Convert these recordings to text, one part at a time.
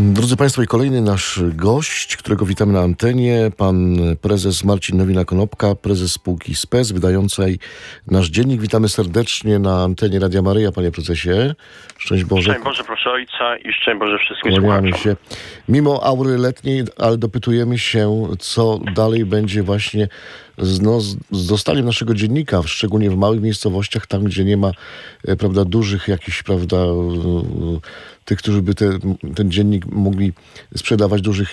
Drodzy Państwo, i kolejny nasz gość, którego witamy na antenie, pan prezes Marcin Nowina-Konopka, prezes spółki SPES, wydającej nasz dziennik. Witamy serdecznie na antenie Radia Maryja, panie prezesie. Szczęść Boże. Szczęść Boże, proszę ojca, i szczęść Boże wszystkim Kłaniamy słuchaczom. się. Mimo aury letniej, ale dopytujemy się, co dalej będzie właśnie z dostaniem naszego dziennika, szczególnie w małych miejscowościach, tam gdzie nie ma, prawda, dużych jakichś, prawda, tych, którzy by ten dziennik mogli sprzedawać, dużych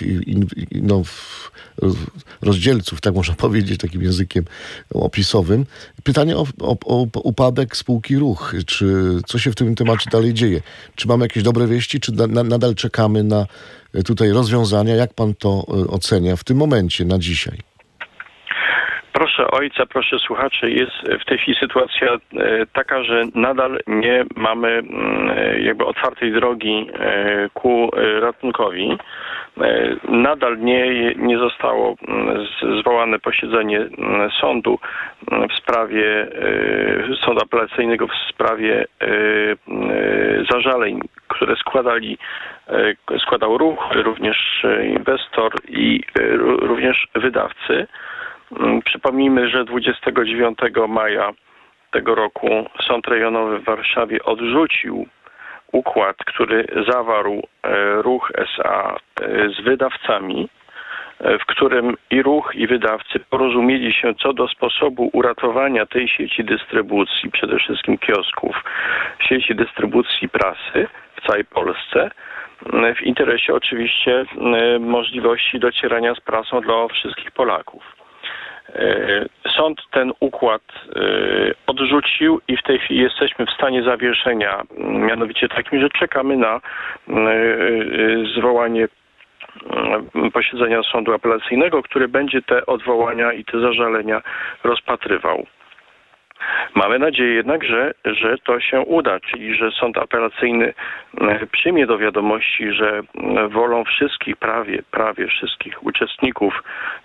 rozdzielców, tak można powiedzieć, takim językiem opisowym. Pytanie o upadek spółki Ruch. Co się w tym temacie dalej dzieje? Czy mamy jakieś dobre wieści, czy nadal czekamy na tutaj rozwiązania? Jak pan to ocenia w tym momencie, na dzisiaj? Proszę ojca, proszę słuchaczy, jest w tej chwili sytuacja taka, że nadal nie mamy jakby otwartej drogi ku ratunkowi. Nadal nie zostało zwołane posiedzenie sądu w sprawie sądu apelacyjnego w sprawie zażaleń, które składał Ruch, również inwestor i również wydawcy. Przypomnijmy, że 29 maja tego roku Sąd Rejonowy w Warszawie odrzucił układ, który zawarł Ruch S.A. z wydawcami, w którym i Ruch, i wydawcy porozumieli się co do sposobu uratowania tej sieci dystrybucji, przede wszystkim kiosków, sieci dystrybucji prasy w całej Polsce, w interesie oczywiście możliwości docierania z prasą dla wszystkich Polaków. Sąd ten układ odrzucił i w tej chwili jesteśmy w stanie zawieszenia, mianowicie takim, że czekamy na zwołanie posiedzenia sądu apelacyjnego, który będzie te odwołania i te zażalenia rozpatrywał. Mamy nadzieję jednak, że to się uda, czyli że sąd apelacyjny przyjmie do wiadomości, że wolą wszystkich, prawie wszystkich uczestników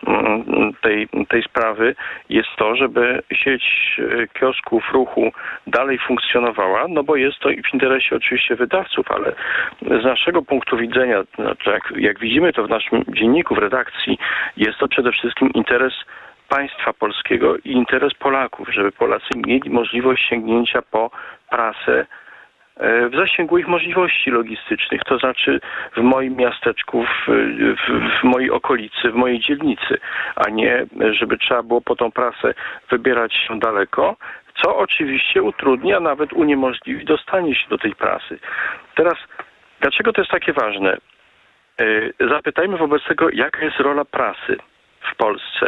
tej sprawy jest to, żeby sieć kiosków Ruchu dalej funkcjonowała, no bo jest to w interesie oczywiście wydawców, ale z naszego punktu widzenia, znaczy jak widzimy to w naszym dzienniku, w redakcji, jest to przede wszystkim interes państwa polskiego i interes Polaków, żeby Polacy mieli możliwość sięgnięcia po prasę w zasięgu ich możliwości logistycznych, to znaczy w moim miasteczku, w mojej okolicy, w mojej dzielnicy, a nie żeby trzeba było po tą prasę wybierać się daleko, co oczywiście utrudni, a nawet uniemożliwi dostanie się do tej prasy. Teraz, dlaczego to jest takie ważne? Zapytajmy wobec tego, jaka jest rola prasy w Polsce.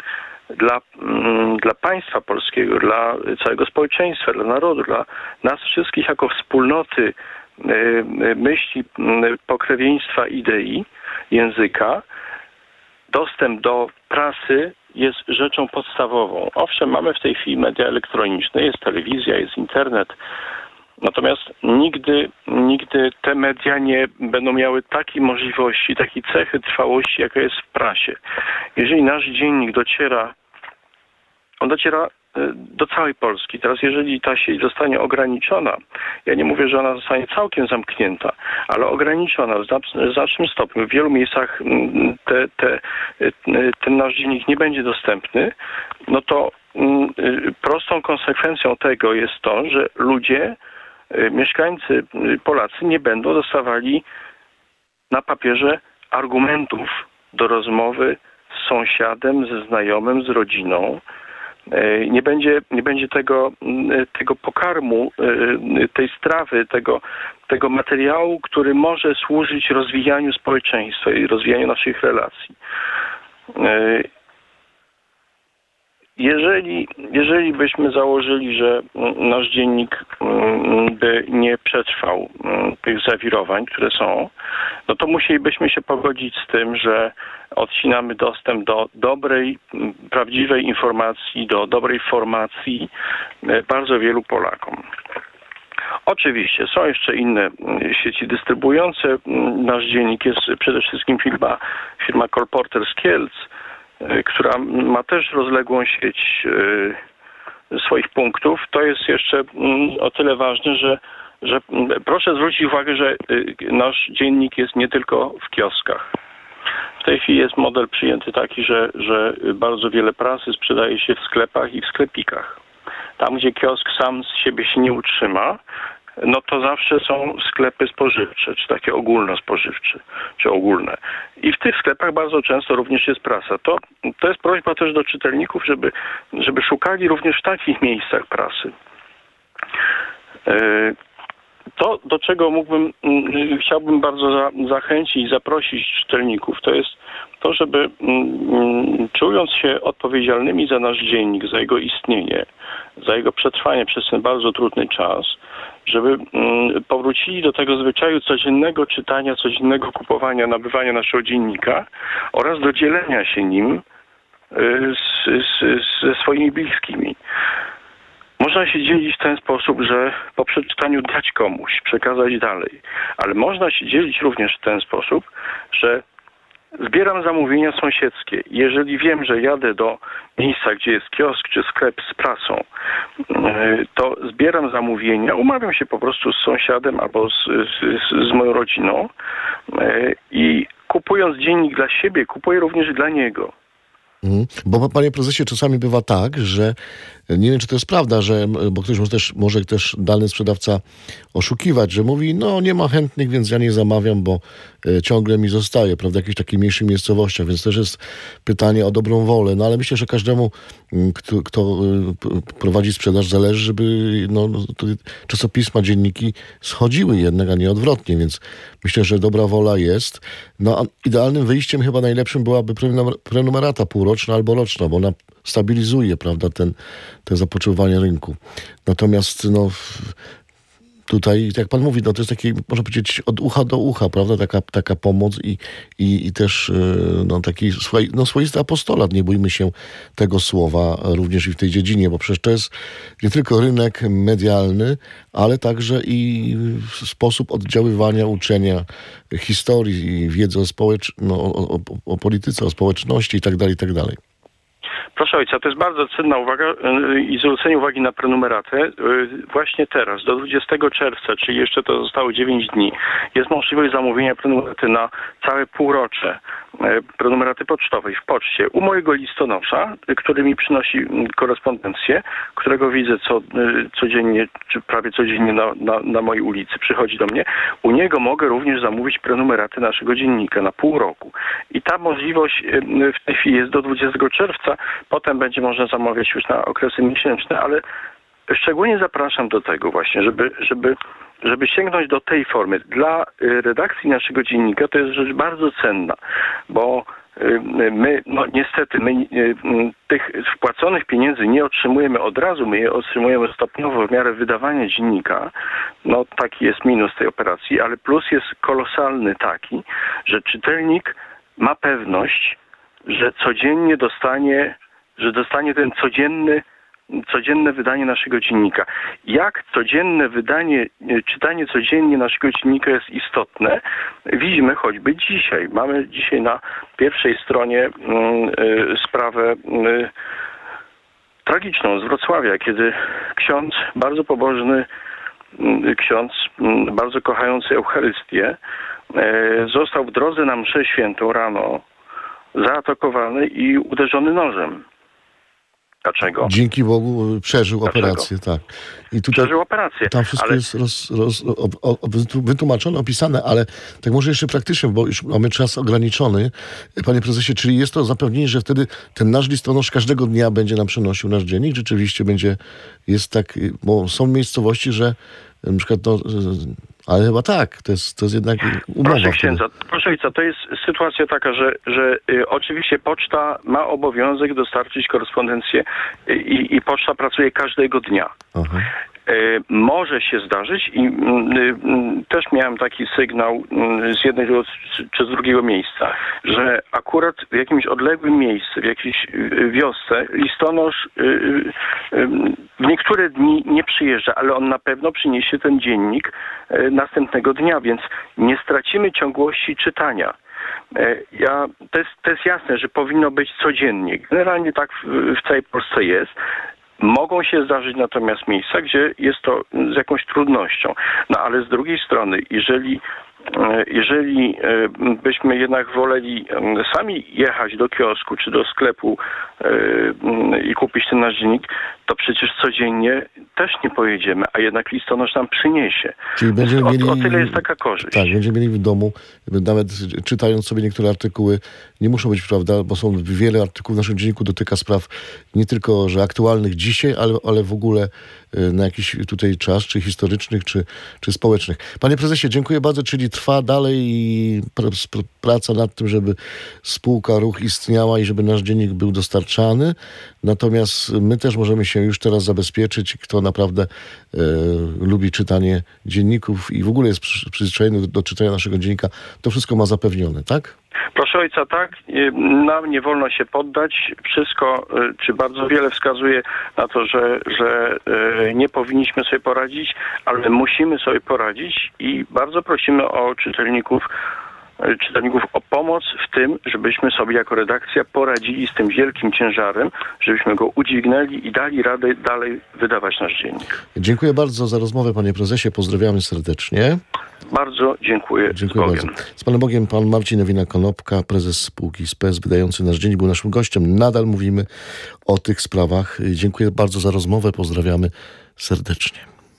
Dla państwa polskiego, dla całego społeczeństwa, dla narodu, dla nas wszystkich jako wspólnoty myśli, pokrewieństwa idei, języka, dostęp do prasy jest rzeczą podstawową. Owszem, mamy w tej chwili media elektroniczne, jest telewizja, jest internet, natomiast nigdy te media nie będą miały takiej możliwości, takiej cechy trwałości, jaka jest w prasie. Jeżeli nasz dziennik dociera do całej Polski. Teraz jeżeli ta sieć zostanie ograniczona, ja nie mówię, że ona zostanie całkiem zamknięta, ale ograniczona w znacznym stopniu. W wielu miejscach ten nasz dziennik nie będzie dostępny, no to prostą konsekwencją tego jest to, że ludzie, mieszkańcy, Polacy nie będą dostawali na papierze argumentów do rozmowy z sąsiadem, ze znajomym, z rodziną. Nie będzie tego pokarmu, tej strawy, tego materiału, który może służyć rozwijaniu społeczeństwa i rozwijaniu naszych relacji. Jeżeli byśmy założyli, że nasz dziennik by nie przetrwał tych zawirowań, które są, no to musielibyśmy się pogodzić z tym, że odcinamy dostęp do dobrej, prawdziwej informacji, do dobrej formacji bardzo wielu Polakom. Oczywiście są jeszcze inne sieci dystrybuujące. Nasz dziennik jest przede wszystkim firma Kolporter z Kielc, która ma też rozległą sieć swoich punktów. To jest jeszcze o tyle ważne, że proszę zwrócić uwagę, że nasz dziennik jest nie tylko w kioskach. W tej chwili jest model przyjęty taki, że bardzo wiele prasy sprzedaje się w sklepach i w sklepikach. Tam, gdzie kiosk sam z siebie się nie utrzyma, no to zawsze są sklepy spożywcze, czy takie ogólnospożywcze, czy ogólne. I w tych sklepach bardzo często również jest prasa. To jest prośba też do czytelników, żeby szukali również w takich miejscach prasy. To, do czego chciałbym bardzo zachęcić i zaprosić czytelników, to jest to, żeby czując się odpowiedzialnymi za nasz dziennik, za jego istnienie, za jego przetrwanie przez ten bardzo trudny czas, żeby powrócili do tego zwyczaju codziennego czytania, codziennego kupowania, nabywania naszego dziennika oraz do dzielenia się nim ze swoimi bliskimi. Można się dzielić w ten sposób, że po przeczytaniu dać komuś, przekazać dalej. Ale można się dzielić również w ten sposób, że zbieram zamówienia sąsiedzkie. Jeżeli wiem, że jadę do miejsca, gdzie jest kiosk czy sklep z prasą, to zbieram zamówienia, umawiam się po prostu z sąsiadem albo z moją rodziną i kupując dziennik dla siebie, kupuję również dla niego. Bo panie prezesie, czasami bywa tak, że nie wiem, czy to jest prawda, bo ktoś może też dany sprzedawca oszukiwać, że mówi, no nie ma chętnych, więc ja nie zamawiam, bo ciągle mi zostaje, prawda, w jakichś takich mniejszych miejscowościach, więc też jest pytanie o dobrą wolę. No ale myślę, że każdemu, kto prowadzi sprzedaż, zależy, żeby czasopisma, dzienniki schodziły jednak, a nie odwrotnie, więc myślę, że dobra wola jest. No a idealnym wyjściem, chyba najlepszym byłaby prenumerata półroczna albo roczna, bo ona stabilizuje, prawda, te zapotrzebowanie rynku. Natomiast tutaj, jak pan mówi, to jest taki, można powiedzieć, od ucha do ucha, prawda, taka pomoc i też taki swoisty apostolat, nie bójmy się tego słowa, również i w tej dziedzinie, bo przecież to jest nie tylko rynek medialny, ale także i sposób oddziaływania, uczenia historii i wiedzy o polityce, o społeczności i tak dalej. Proszę ojca, to jest bardzo cenna uwaga i zwrócenie uwagi na prenumeratę. Właśnie teraz, do 20 czerwca, czyli jeszcze to zostało 9 dni, jest możliwość zamówienia prenumeraty na całe półrocze. Prenumeraty pocztowej w poczcie u mojego listonosza, który mi przynosi korespondencję, którego widzę codziennie, czy prawie codziennie na mojej ulicy, przychodzi do mnie. U niego mogę również zamówić prenumeraty naszego dziennika na pół roku. I ta możliwość w tej chwili jest do 20 czerwca. Potem będzie można zamawiać już na okresy miesięczne, ale szczególnie zapraszam do tego właśnie, żeby sięgnąć do tej formy. Dla redakcji naszego dziennika to jest rzecz bardzo cenna, bo my, niestety, tych wpłaconych pieniędzy nie otrzymujemy od razu, my je otrzymujemy stopniowo w miarę wydawania dziennika. No taki jest minus tej operacji, ale plus jest kolosalny taki, że czytelnik ma pewność, że codziennie dostanie ten codzienne wydanie naszego dziennika. Jak codzienne wydanie, czytanie codziennie naszego dziennika jest istotne, widzimy choćby dzisiaj. Mamy dzisiaj na pierwszej stronie sprawę tragiczną z Wrocławia, kiedy ksiądz, bardzo pobożny ksiądz, bardzo kochający Eucharystię, został w drodze na mszę świętą rano zaatakowany i uderzony nożem. Dlaczego? Dzięki Bogu przeżył operację, tak. I tutaj, przeżył operację. Tam wszystko jest wytłumaczone, opisane, ale tak może jeszcze praktycznie, bo już mamy czas ograniczony. Panie prezesie, czyli jest to zapewnienie, że wtedy ten nasz listonosz każdego dnia będzie nam przynosił nasz dziennik? Rzeczywiście jest tak, bo są miejscowości, że na przykład ale chyba tak, to jest jednak umowa. Proszę księdza, proszę ojca, to jest sytuacja taka, że oczywiście poczta ma obowiązek dostarczyć korespondencję i poczta pracuje każdego dnia. Aha. Może się zdarzyć i też miałem taki sygnał z jednego czy z drugiego miejsca, że akurat w jakimś odległym miejscu, w jakiejś wiosce listonosz w niektóre dni nie przyjeżdża, ale on na pewno przyniesie ten dziennik następnego dnia, więc nie stracimy ciągłości czytania. To jest jasne, że powinno być codziennie. Generalnie tak w całej Polsce jest. Mogą się zdarzyć natomiast miejsca, gdzie jest to z jakąś trudnością. No ale z drugiej strony, jeżeli byśmy jednak woleli sami jechać do kiosku czy do sklepu i kupić ten nasz dziennik, to przecież codziennie też nie pojedziemy, a jednak listonosz nam przyniesie. Czyli będziemy mieli... O tyle jest taka korzyść. Tak, będziemy mieli w domu, nawet czytając sobie niektóre artykuły, nie muszą być, prawda, bo są wiele artykułów w naszym dzienniku, dotyka spraw nie tylko, że aktualnych dzisiaj, ale w ogóle na jakiś tutaj czas, czy historycznych, czy społecznych. Panie prezesie, dziękuję bardzo, czyli trwa dalej praca nad tym, żeby spółka Ruch istniała i żeby nasz dziennik był dostarczany. Natomiast my też możemy się już teraz zabezpieczyć. Kto naprawdę lubi czytanie dzienników i w ogóle jest przyzwyczajony do czytania naszego dziennika, to wszystko ma zapewnione, tak? Proszę ojca, tak, nam nie wolno się poddać. Wszystko, czy bardzo wiele wskazuje na to, że nie powinniśmy sobie poradzić, ale musimy sobie poradzić i bardzo prosimy o czytelników o pomoc w tym, żebyśmy sobie jako redakcja poradzili z tym wielkim ciężarem, żebyśmy go udźwignęli i dali radę dalej wydawać nasz dziennik. Dziękuję bardzo za rozmowę, panie prezesie. Pozdrawiamy serdecznie. Bardzo dziękuję. Dziękuję bardzo. Z Panem Bogiem pan Marcin Nowina-Konopka, prezes spółki SPES, wydający nasz dziennik, był naszym gościem. Nadal mówimy o tych sprawach. Dziękuję bardzo za rozmowę. Pozdrawiamy serdecznie.